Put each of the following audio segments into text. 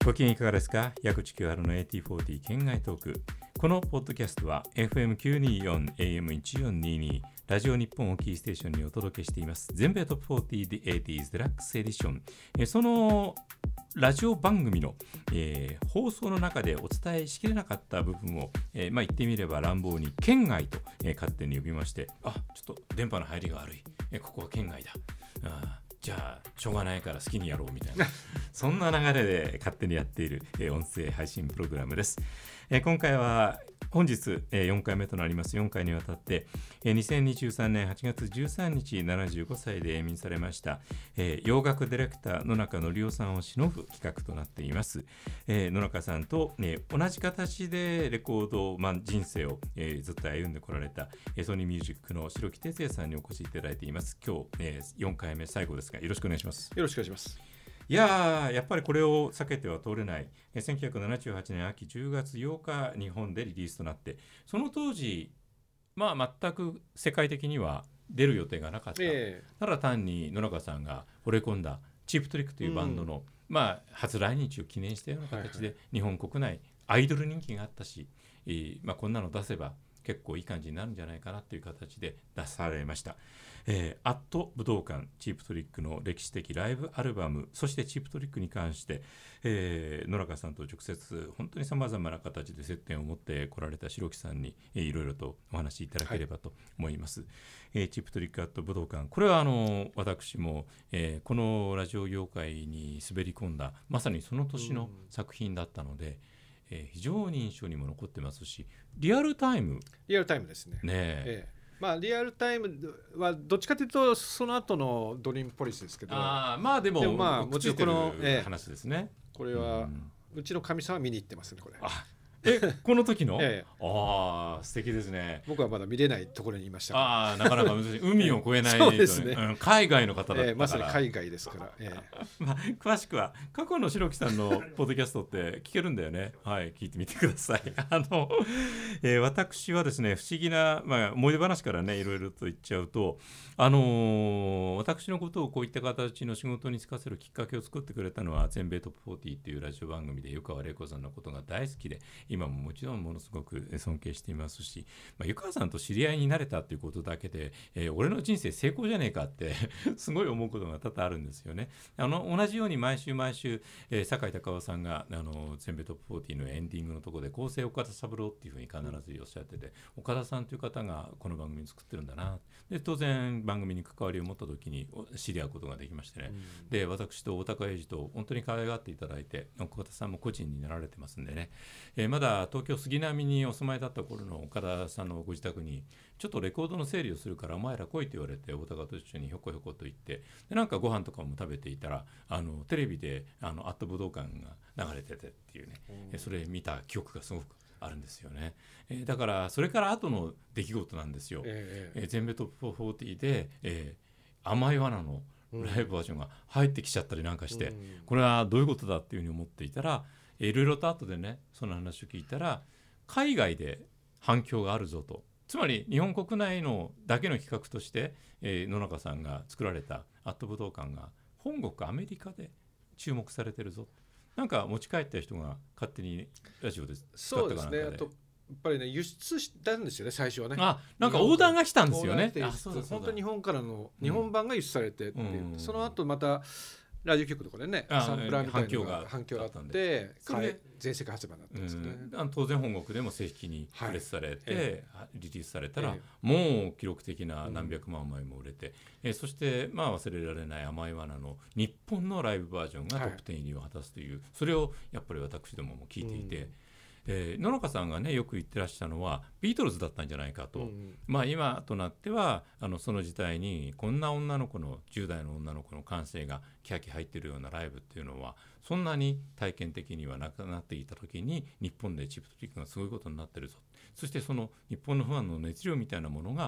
ご機嫌いかがですか？矢口清原の AT40 県外トーク。このポッドキャストは FM924 AM1422 ラジオ日本をキーステーションにお届けしています全米トップ40 The 80s デラックスエディション。そのラジオ番組の、放送の中でお伝えしきれなかった部分を、言ってみれば乱暴に県外と、勝手に呼びまして、ちょっと電波の入りが悪い、ここは県外だ、じゃあしょうがないから好きにやろうみたいなそんな流れで勝手にやっている、音声配信プログラムです。今回は本日、4回目となります。4回にわたって、2023年8月13日75歳で永眠されました、洋楽ディレクター野中則夫さんを偲ぶ企画となっています。野中さんと、同じ形でレコード、人生を、ずっと歩んでこられた、ソニーミュージックの白木哲也さんにお越しいただいています。今日、4回目最後ですがよろしくお願いします。 よろしくお願いします。 いやっぱりこれを避けては通れない。1978年秋10月8日日本でリリースとなって、その当時全く世界的には出る予定がなかった、ただ単に野中さんが惚れ込んだチープトリックというバンドの、初来日を記念したような形で日本国内アイドル人気があったし、こんなの出せば結構いい感じになるんじゃないかなという形で出されました。アット武道館チープトリックの歴史的ライブアルバム、そしてチープトリックに関して、野中さんと直接本当にさまざまな形で接点を持ってこられた白木さんに、いろいろとお話しいただければと思います。チープトリックアット武道館、これは私も、このラジオ業界に滑り込んだまさにその年の作品だったので、非常に印象にも残ってますし、リアルタイムですね。リアルタイムはどっちかというとその後のドリームポリスですけど、 でももちろんこの話ですね。 これは、うちのかみさんは見に行ってますね、これ。 この時の、素敵ですね。 僕はまだ見れないところにいましたから。 なかなか難しい。海を越えないと、 そうですね、 海外の方だったから、 まさに海外ですから、 詳しくは過去の白木さんのポッドキャストって聞けるんだよね。聞いてみてください。私はですね、不思議な、思い出話からねいろいろと言っちゃうと、私のことをこういった形の仕事に就かせるきっかけを作ってくれたのは全米トップ40っていうラジオ番組で湯川玲子さんのことが大好きで、今ももちろんものすごく尊敬していますし、湯川さんと知り合いになれたということだけで、俺の人生成功じゃねえかってすごい思うことが多々あるんですよね。同じように毎週、酒井孝夫さんが全米トップ40のエンディングのところで構成岡田三郎っていうふうに必ずおっしゃってて、岡田さんという方がこの番組を作ってるんだな。で当然番組に関わりを持った時に知り合うことができましてね、で私と大高英二と本当に可愛がっていただいて、岡田さんも個人になられてますんでね、まだ東京杉並にお住まいだった頃の岡田さんのご自宅にちょっとレコードの整理をするからお前ら来いと言われて、大高と一緒にひょこひょこと行って、でなんかご飯とかも食べていたらテレビでアット武道館が流れててっていうね、それ見た記憶がすごくあるんですよね。だからそれから後の出来事なんですよ。全米トップ40で、甘い罠のライブバージョンが入ってきちゃったりなんかして、これはどういうことだっていうふうに思っていたら、いろいろと後でねその話を聞いたら、海外で反響があるぞと、つまり日本国内のだけの企画として、野中さんが作られたアット武道館が本国アメリカで注目されてるぞ、なんか持ち帰った人が勝手にラジオで使ったかなんかで。 そうですね。あとやっぱりね、輸出したんですよね、最初はね。 なんかオーダーが来たんですよね。 本当に日本からの日本版が輸出されてっていう、その後またラジオ局とかでね、サンプラーみたいなのが反響があって全世界発売になったんですよね。 当然本国でも正式にプレスされて、リリースされたら、もう記録的な何百万枚も売れて、そして忘れられない甘い罠の日本のライブバージョンがトップ10入りを果たすという、それをやっぱり私どもも聞いていて、野中さんがねよく言ってらっしゃるのはビートルズだったんじゃないかと、今となってはその時代にこんな女の子の10代の女の子の感性がキャキ入ってるようなライブっていうのはそんなに体験的にはなくなっていた時に、日本でチープトリックがすごいことになってるぞ、そしてその日本のファンの熱量みたいなものが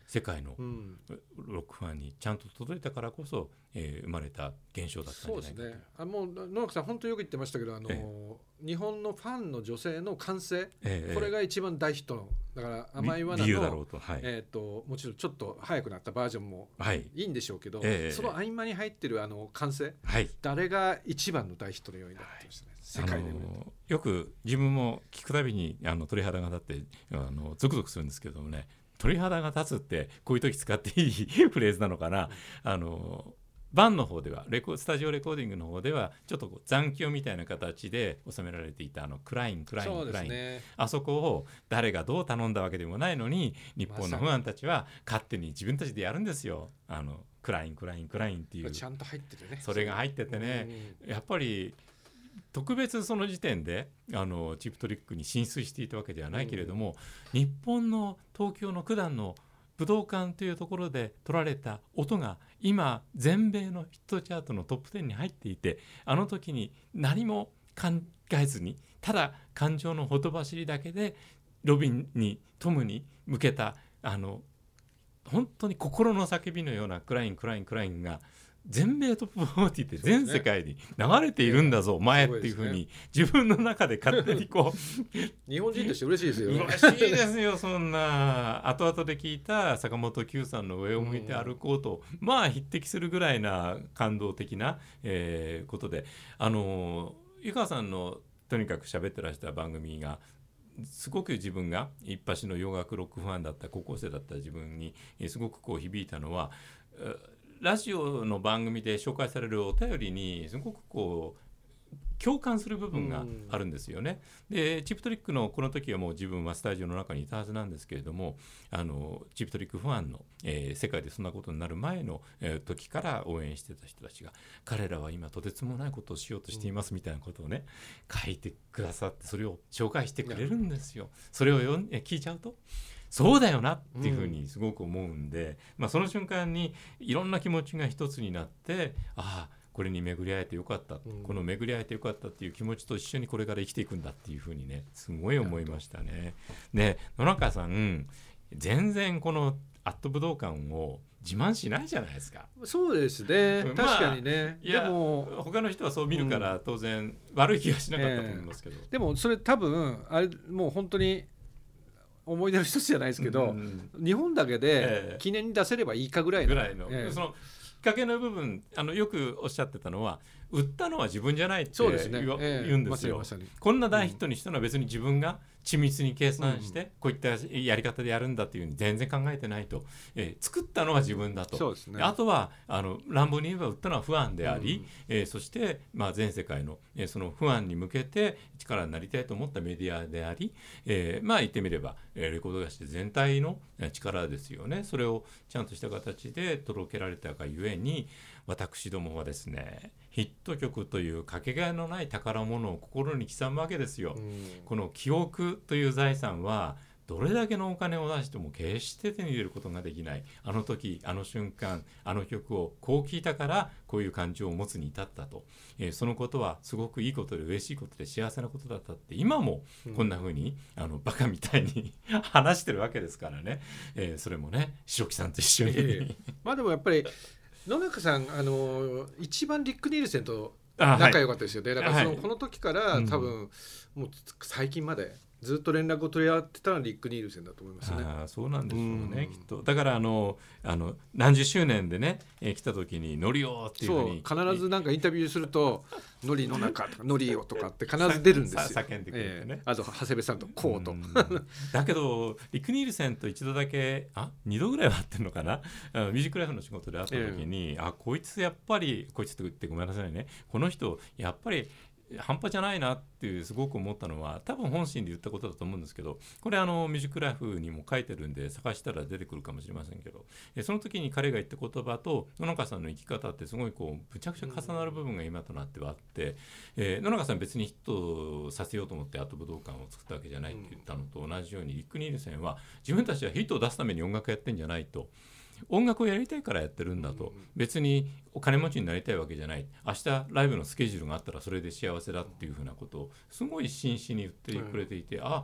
世界のロックファンにちゃんと届いたからこそ、生まれた現象だったんじゃないかと。 そうですね。もう野中さん本当によく言ってましたけど、日本のファンの女性の歓声、これが一番大ヒットのだから甘い罠の理由だろうと、 もちろんちょっと早くなったバージョンもいいんでしょうけど、その合間に入ってる歓声、誰が一番の大ヒットの要因だってましたね、世界でよく自分も聞くたびに鳥肌が立ってゾクゾクするんですけどもね、鳥肌が立つってこういう時使っていいフレーズなのかな。バンの方ではスタジオレコーディングの方ではちょっと残響みたいな形で収められていたクライン、あそこを誰がどう頼んだわけでもないのに日本のファンたちは勝手に自分たちでやるんですよ。クラインっていうちゃんと入っててね、 それが入っててね、やっぱり特別その時点でチープトリックに進出していたわけではないけれども、日本の東京の九段の武道館というところで取られた音が今全米のヒットチャートのトップ10に入っていて、あの時に何も考えずにただ感情のほとばしりだけでロビンにトムに向けた本当に心の叫びのようなクラインが全米トップ40って全世界に流れているんだぞ、前っていうふうに自分の中で勝手に日本人として嬉しいですよね。 嬉しいですよ。そんな後々で聞いた坂本九さんの上を向いて歩こうと、匹敵するぐらいな感動的な、ことで、湯川さんのとにかく喋ってらした番組がすごく自分が一発の洋楽ロックファンだった高校生だった自分にすごく響いたのは、ラジオの番組で紹介されるお便りにすごく共感する部分があるんですよね。でチープトリックのこの時はもう自分はスタジオの中にいたはずなんですけれども、チープトリックファンの、世界でそんなことになる前の、時から応援してた人たちが、彼らは今とてつもないことをしようとしていますみたいなことをね書いてくださって、それを紹介してくれるんですよ。それを聞いちゃうとそうだよなっていうふうにすごく思うんで、その瞬間にいろんな気持ちが一つになって、これに巡り会えてよかった、この巡り会えてよかったっていう気持ちと一緒にこれから生きていくんだっていうふうにね、すごい思いましたね。で野中さん全然このアット武道館を自慢しないじゃないですか。 そうですね、確かにね。 でも他の人はそう見るから当然悪い気がしなかったと思いますけど、 でもそれ多分あれもう本当に思い出の一つじゃないですけど、日本だけで記念に出せればいいかぐらいの、 そのきっかけの部分よくおっしゃってたのは、売ったのは自分じゃないって言うんですよ。こんな大ヒットにしたのは別に自分が緻密に計算してこういったやり方でやるんだっていうふうに全然考えてないと、作ったのは自分だと。 そうですね、 あとは乱暴に言えば売ったのはファンであり、そして、全世界の、そのファンに向けて力になりたいと思ったメディアであり、言ってみればレコード会社全体の力ですよね。それをちゃんとした形で届けられたがゆえに、私どもはですね、ヒット曲というかけがえのない宝物を心に刻むわけですよ。この記憶という財産はどれだけのお金を出しても決して手に入れることができない。あの時あの瞬間あの曲をこう聴いたからこういう感情を持つに至ったと、そのことはすごくいいことで嬉しいことで幸せなことだったって今もこんな風にバカみたいに話してるわけですからね、それもね白木さんと一緒に、 でもやっぱり野中さん一番リック・ニールセンと仲良かったですよね。だからこの時から多分もう最近までずっと連絡を取り合ってたのはリック・ニールセンだと思いますね。 そうなんでしょうね、きっと。だから何十周年でね、来た時にノリオっていうふうに必ずなんかインタビューするとノリの中とかノリオとかって必ず出るんですよ。 叫んでくれてね、 あと長谷部さんとこうとだけどリック・ニールセンと一度だけ2度ぐらいは会ってるのかな、ミュージックライフの仕事で会った時に、こいつやっぱりこいつって言ってごめんなさいね、この人やっぱり半端じゃないなっていうすごく思ったのは、多分本心で言ったことだと思うんですけど、これミュージックライフにも書いてるんで探したら出てくるかもしれませんけど、その時に彼が言った言葉と野中さんの生き方ってすごいむちゃくちゃ重なる部分が今となってはあって、野中さん別にヒットさせようと思ってアート武道館を作ったわけじゃないって言ったのと同じように、リック・ニールセンは自分たちはヒットを出すために音楽やってんじゃないと、音楽をやりたいからやってるんだと、別にお金持ちになりたいわけじゃない、明日ライブのスケジュールがあったらそれで幸せだっていうふうなことをすごい真摯に言ってくれていて、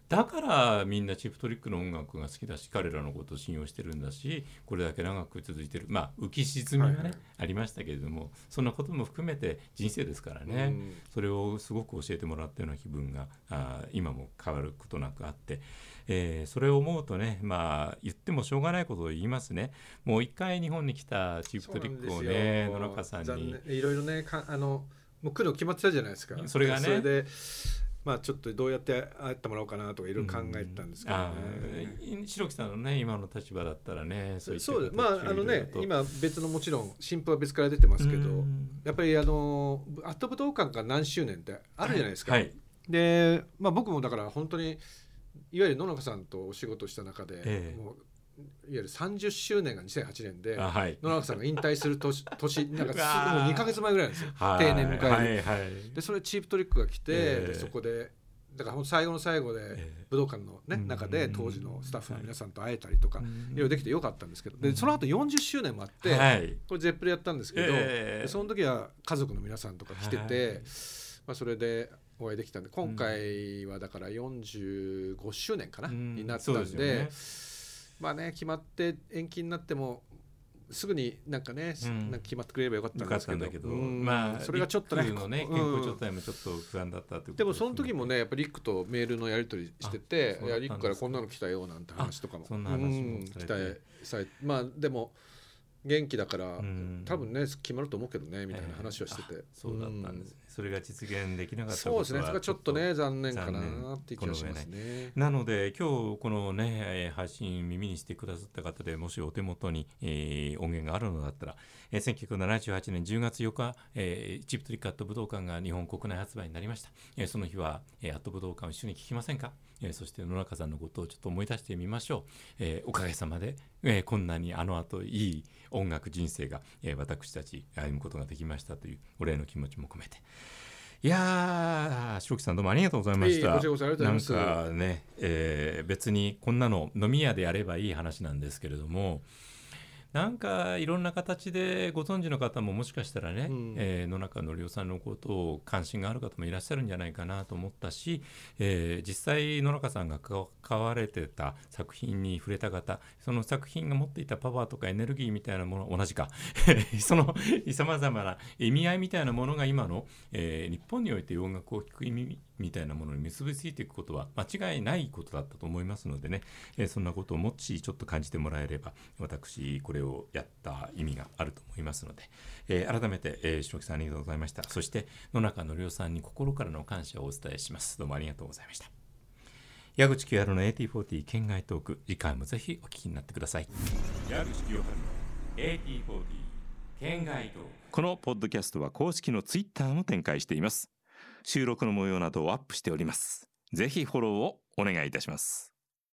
だからみんなチープトリックの音楽が好きだし、彼らのことを信用してるんだし、これだけ長く続いてる、浮き沈みがね、ありましたけれども、そんなことも含めて人生ですからね、それをすごく教えてもらったような気分が今も変わることなくあって、それを思うとね、言ってもしょうがないことを言いますね。もう一回日本に来たチープトリックをね、野中さんにいろいろね、もう来るの決まってたじゃないですか。 それがね、 それでちょっとどうやって会ってもらおうかなとかいろいろ考えてたんですけどね。 白木さんのね今の立場だったらね、 そうです今別のもちろん新婦は別から出てますけど、やっぱりアット武道館が何周年ってあるじゃないですか、はい、で、僕もだから本当にいわゆる野中さんとお仕事した中で、もういわゆる30周年が2008年で、はい、野中さんが引退する年なんかもう2ヶ月前ぐらいなんですよ、定年迎える、でそれチープトリックが来て、でそこでだから最後の最後で武道館の、中で当時のスタッフの皆さんと会えたりとか、いろいろできてよかったんですけど、でその後40周年もあって、これゼップでやったんですけど、でその時は家族の皆さんとか来てて、それでお会いできたんで、今回はだから45周年かな、になったんで、決まって延期になってもすぐになんかね、なんか決まってくれればよかったんですけど、それがちょっとね、 健康状態もちょっと不安だったってことでもその時もね、やっぱりリックとメールのやり取りしてて、いやリックからこんなの来たよなんて話とかも、 そんな話も期待されて、でも元気だから多分ね決まると思うけどねみたいな話をしてて、 そうだったんですね。それが実現できなかったことは、そうですね、それがちょっとね残念かなって気がしますね。 なので今日このね配信耳にしてくださった方で、もしお手元に、音源があるのだったら、1978年10月8日、チープトリックアット武道館が日本国内発売になりました。その日は、アット武道館を一緒に聴きませんか。そして野中さんのことをちょっと思い出してみましょう。おかげさまで、こんなに後いい音楽人生が、私たち歩むことができましたというお礼の気持ちも込めて、いやー、白木さんどうもありがとうございました。なんかね、別にこんなの飲み屋でやればいい話なんですけれども、なんかいろんな形でご存知の方ももしかしたらね、野中則夫さんのことを関心がある方もいらっしゃるんじゃないかなと思ったし、実際野中さんが関われてた作品に触れた方、その作品が持っていたパワーとかエネルギーみたいなもの、同じかそのさまざまな意味合いみたいなものが今の、日本において音楽を聴く意味みたいなものに結びついていくことは間違いないことだったと思いますのでね、そんなことをもしちょっと感じてもらえれば、私これをやった意味があると思いますので、改めて、白木さんありがとうございました。そして野中則夫さんに心からの感謝をお伝えします。どうもありがとうございました。矢口清春の AT40 県外トーク、次回もぜひお聞きになってください。矢口清春の AT40 県外トーク。このポッドキャストは公式のツイッターも展開しています。収録の模様などをアップしております。ぜひフォローをお願いいたします。